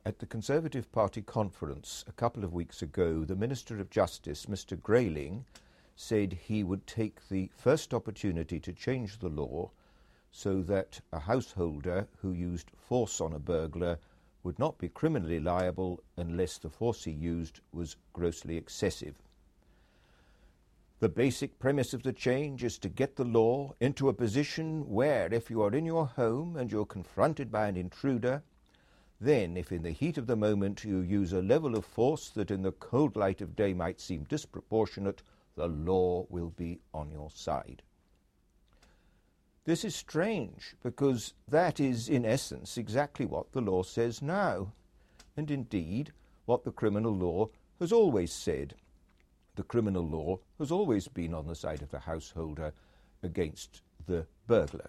At the Conservative Party conference a couple of weeks ago, the Minister of Justice, Mr. Grayling, said he would take the first opportunity to change the law so that a householder who used force on a burglar would not be criminally liable unless the force he used was grossly excessive. The basic premise of the change is to get the law into a position where, if you are in your home and you're confronted by an intruder, then, if in the heat of the moment you use a level of force that in the cold light of day might seem disproportionate, the law will be on your side. This is strange, because that is, in essence, exactly what the law says now, and indeed what the criminal law has always said. The criminal law has always been on the side of the householder against the burglar.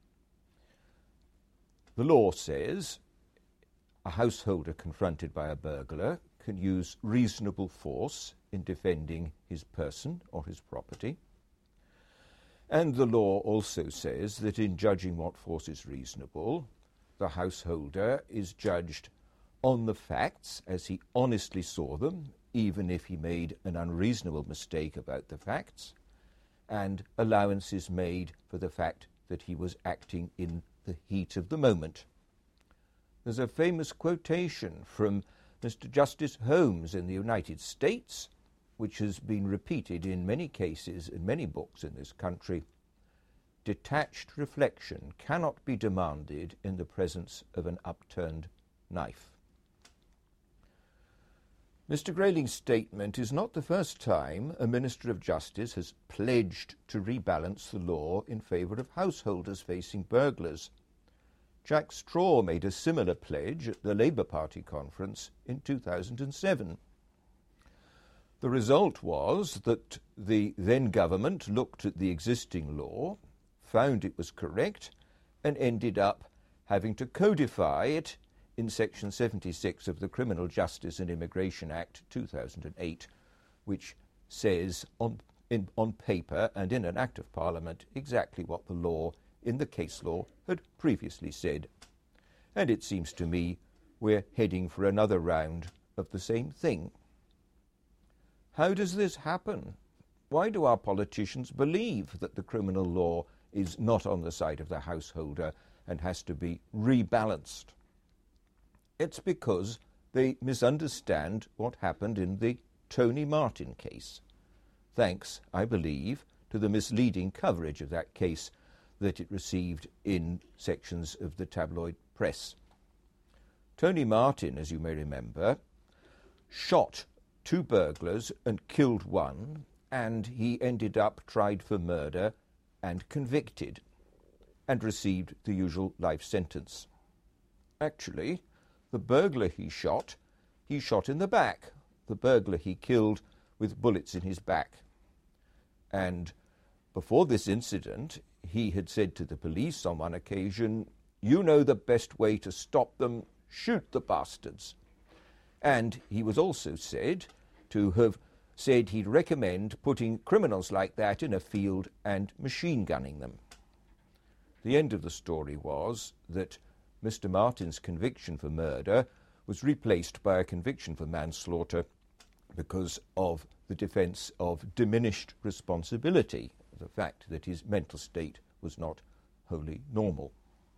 The law says a householder confronted by a burglar can use reasonable force in defending his person or his property. And the law also says that in judging what force is reasonable, the householder is judged on the facts as he honestly saw them, even if he made an unreasonable mistake about the facts, and allowance is made for the fact that he was acting in the heat of the moment. There's a famous quotation from Mr. Justice Holmes in the United States, which has been repeated in many cases in many books in this country. Detached reflection cannot be demanded in the presence of an upturned knife. Mr. Grayling's statement is not the first time a Minister of Justice has pledged to rebalance the law in favour of householders facing burglars. Jack Straw made a similar pledge at the Labour Party conference in 2007. The result was that the then government looked at the existing law, found it was correct, and ended up having to codify it in Section 76 of the Criminal Justice and Immigration Act 2008, which says on paper and in an Act of Parliament exactly what the law in the case law had previously said. And it seems to me we're heading for another round of the same thing. How does this happen? Why do our politicians believe that the criminal law is not on the side of the householder and has to be rebalanced? It's because they misunderstand what happened in the Tony Martin case, thanks, I believe, to the misleading coverage of that case that it received in sections of the tabloid press. Tony Martin, as you may remember, shot 2 burglars and killed one, and he ended up tried for murder and convicted, and received the usual life sentence. Actually, the burglar he shot in the back. The burglar he killed with bullets in his back. And before this incident, he had said to the police on one occasion, "You know the best way to stop them, shoot the bastards." And he was also said to have said he'd recommend putting criminals like that in a field and machine gunning them. The end of the story was that Mr. Martin's conviction for murder was replaced by a conviction for manslaughter because of the defence of diminished responsibility, the fact that his mental state was not wholly normal.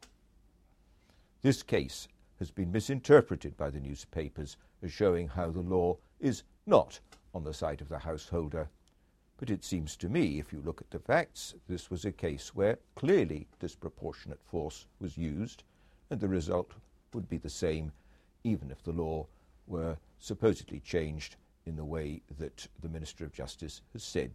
This case has been misinterpreted by the newspapers as showing how the law is not on the side of the householder. But it seems to me, if you look at the facts, this was a case where clearly disproportionate force was used, and the result would be the same even if the law were supposedly changed in the way that the Minister of Justice has said.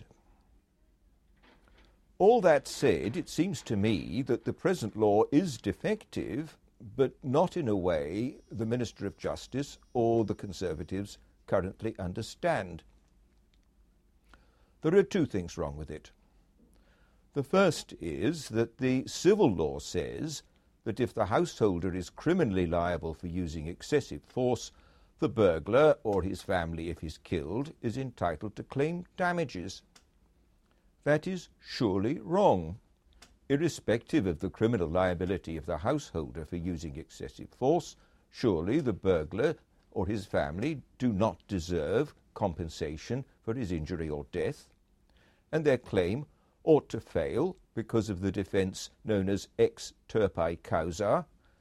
All that said, it seems to me that the present law is defective, but not in a way the Minister of Justice or the Conservatives currently understand. There are 2 things wrong with it. The first is that the civil law says that if the householder is criminally liable for using excessive force, the burglar, or his family if he's killed, is entitled to claim damages. That is surely wrong. Irrespective of the criminal liability of the householder for using excessive force, surely the burglar or his family do not deserve compensation for his injury or death, and their claim ought to fail because of the defence known as ex turpi causa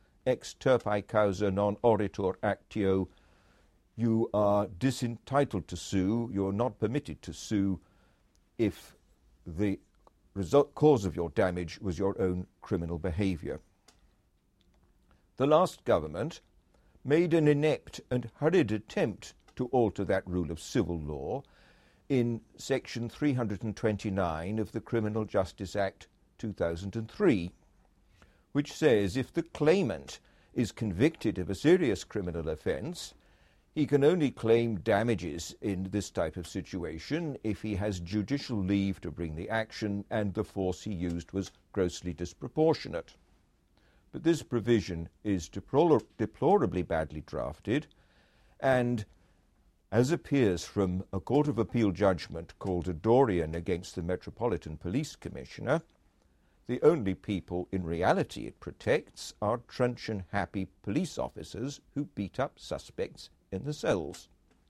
non oritur actio. You are disentitled to sue, you are not permitted to sue if the cause of your damage was your own criminal behaviour. The last government made an inept and hurried attempt to alter that rule of civil law in section 329 of the Criminal Justice Act 2003, which says if the claimant is convicted of a serious criminal offence, he can only claim damages in this type of situation if he has judicial leave to bring the action and the force he used was grossly disproportionate. But this provision is deplorably badly drafted, and as appears from a Court of Appeal judgment called Adorian against the Metropolitan Police Commissioner, the only people in reality it protects are truncheon-happy police officers who beat up suspects in the cells.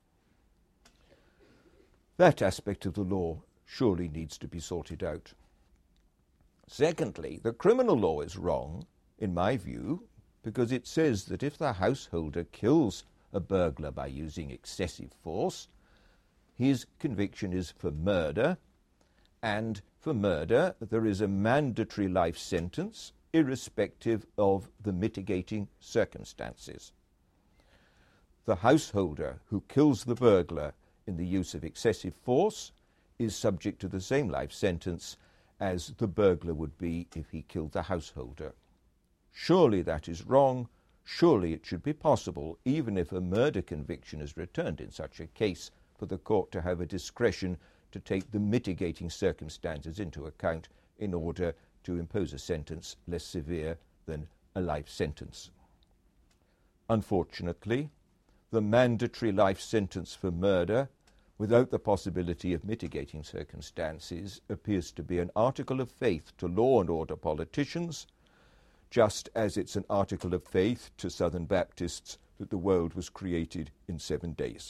That aspect of the law surely needs to be sorted out. Secondly, the criminal law is wrong, in my view, because it says that if the householder kills a burglar by using excessive force, his conviction is for murder, and for murder there is a mandatory life sentence irrespective of the mitigating circumstances. The householder who kills the burglar in the use of excessive force is subject to the same life sentence as the burglar would be if he killed the householder. Surely that is wrong. Surely it should be possible, even if a murder conviction is returned in such a case, for the court to have a discretion to take the mitigating circumstances into account in order to impose a sentence less severe than a life sentence. Unfortunately, the mandatory life sentence for murder without the possibility of mitigating circumstances appears to be an article of faith to law and order politicians, just as it's an article of faith to Southern Baptists that the world was created in 7 days.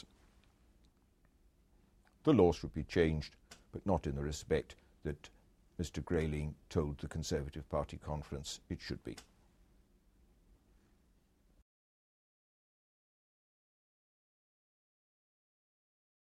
The law should be changed, but not in the respect that Mr. Grayling told the Conservative Party conference it should be.